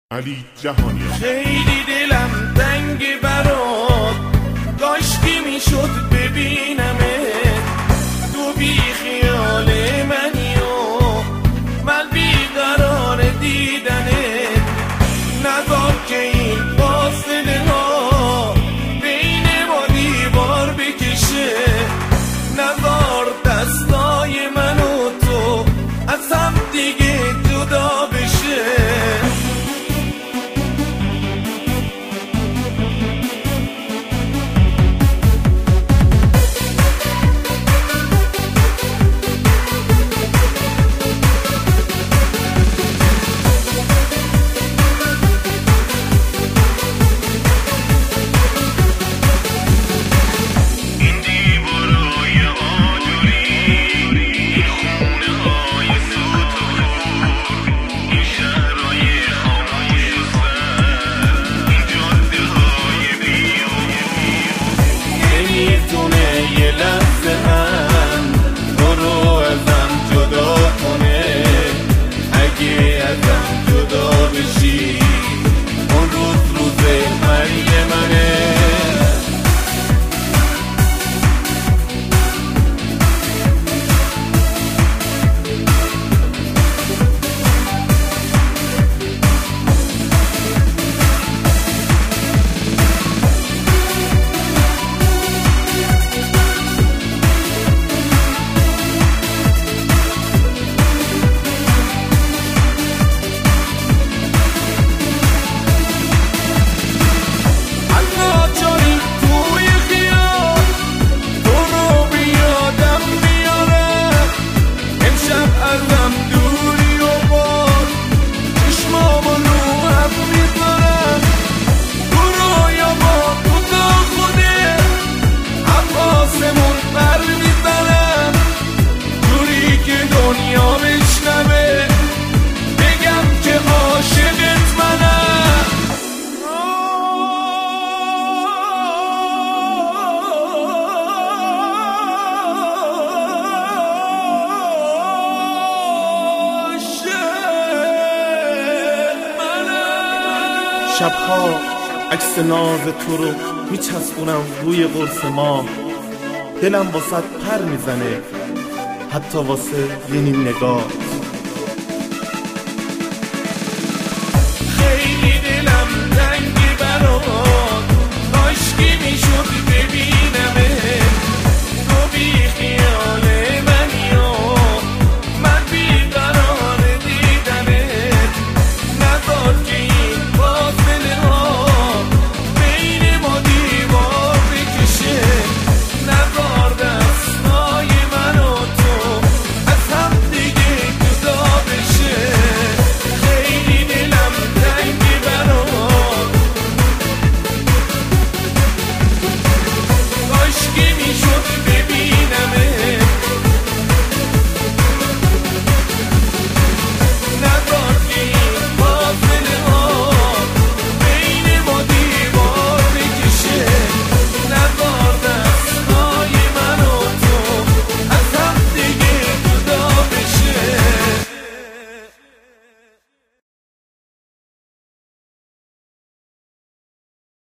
علی جهانی. خیلی دلم تنگ برات، کاشکی میشد ببینمت. تو بی خیال منی و من بی قرار دیدنت. نذار که این فاصله ها بین ما دیوار بکشه. نذار دستای من و تو از هم دیگه جدا بشه. شبها عکس ناز تو رو میچسبونم روی قرص ما. دلم واسه پر میزنه، حتی واسه یه نیم نگاه.